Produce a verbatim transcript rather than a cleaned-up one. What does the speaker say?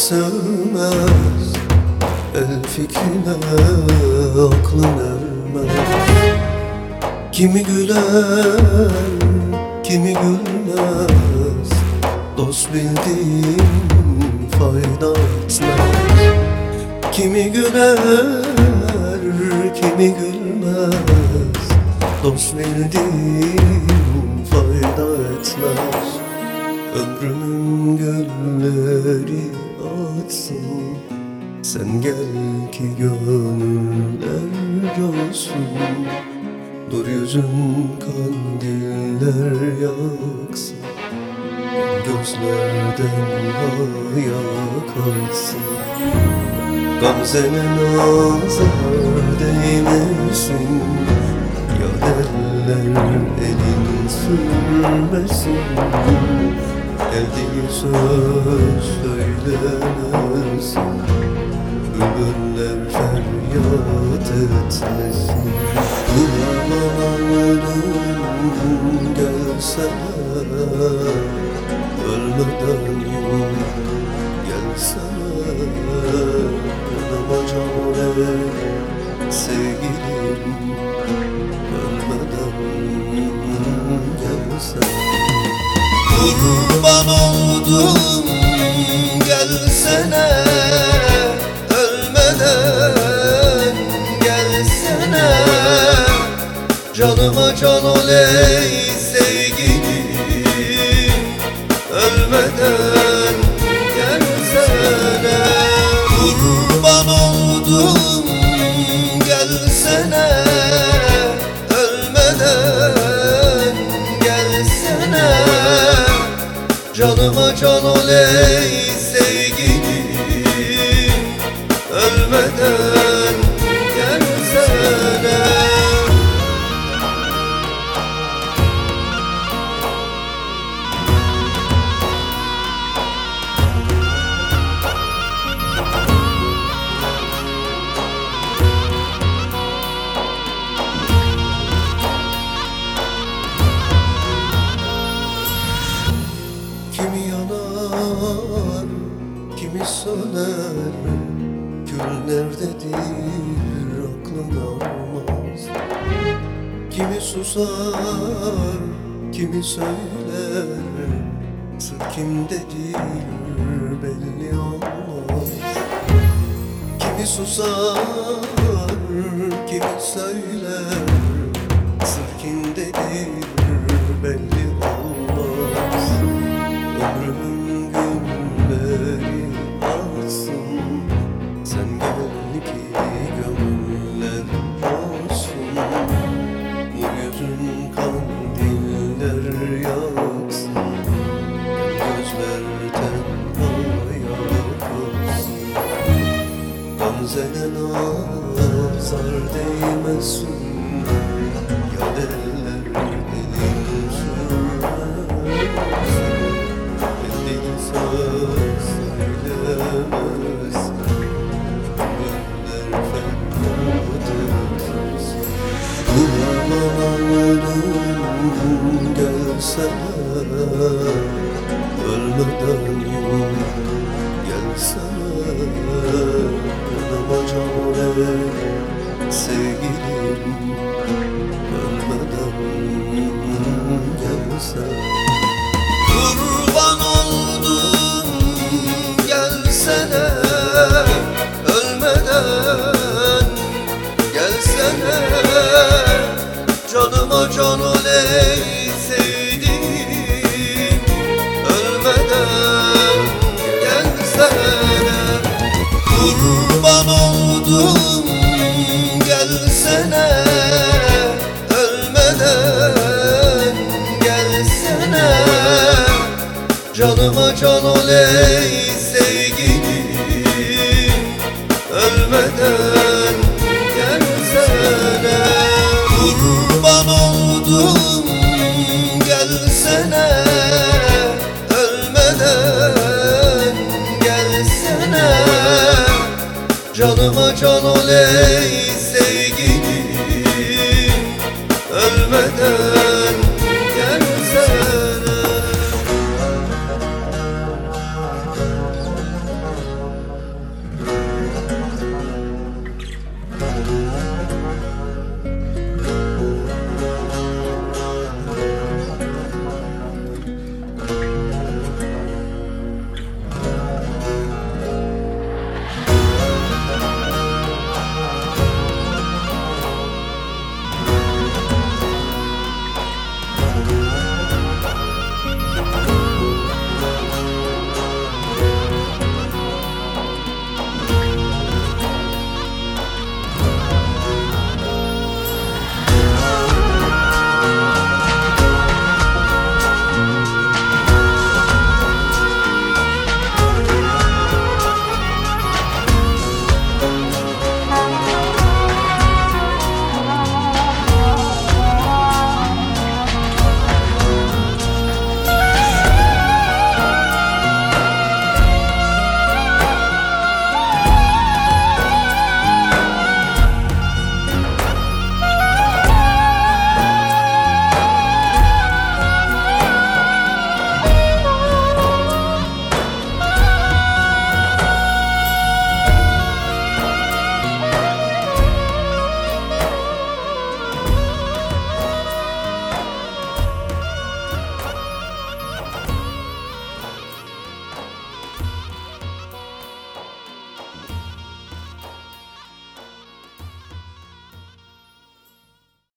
sevmez, el fikrine aklın ermez. Kimi güler, kimi gülmez, dost bildiğin fayda etmez. Kimi güler, kimi gülmez, dost bildiğin fayda etmez. Ömrümün gülleri açsın, sen gel ki gönüller coşsun. Dur yüzün kandiller yaksın, gözlerden hayal kaysın. Gamzene nazar değmesin, ya eller elin sürmesin. Eldiği söz söylemesin, bülbüller feryat etmesin. Durmamalı gelsene, ölmeden gelsene. Yanıma can ver sevgilim, ölmeden gelsene. Kurban oldum gelsene, ölmeden gelsene. Canıma can ol ey sevgilim, ölmeden gelsene. Kurban oldum gelsene, ölmeden gelsene. Canıma can ol ey sevgilim, ölmeden gelsene. Kimi yanar, kimi söner, gül nerededir aklın almaz. Kimi susar, kimi söyler, sır kimdedir belli olmaz. Kimi susar, kimi söyler, sır kimdedir belli olmaz. Ömrümün günleri açsın, sen gel ki gönüller olsun. Nur yüzün kandiller yaksın, gözlerden hayal olsun. Gamzene nazar değmesin, ya eller elin sürmesin. Söz söylemez, bülbüller feryat etmesin. Durmamalı gelsene, ölmeden gelsene. Yanıma can ver sevgilim, ölmeden gelsene. Kurban oldum gelsene, ölmeden gelsene. Canıma can ol ey sevdiğim, ölmeden gelsene. Kurban oldum gelsene, ölmeden gelsene. Canıma can ol ey sevgilim, ölmeden gelsene. Kurban oldum gelsene, ölmeden gelsene. Canıma can ol ey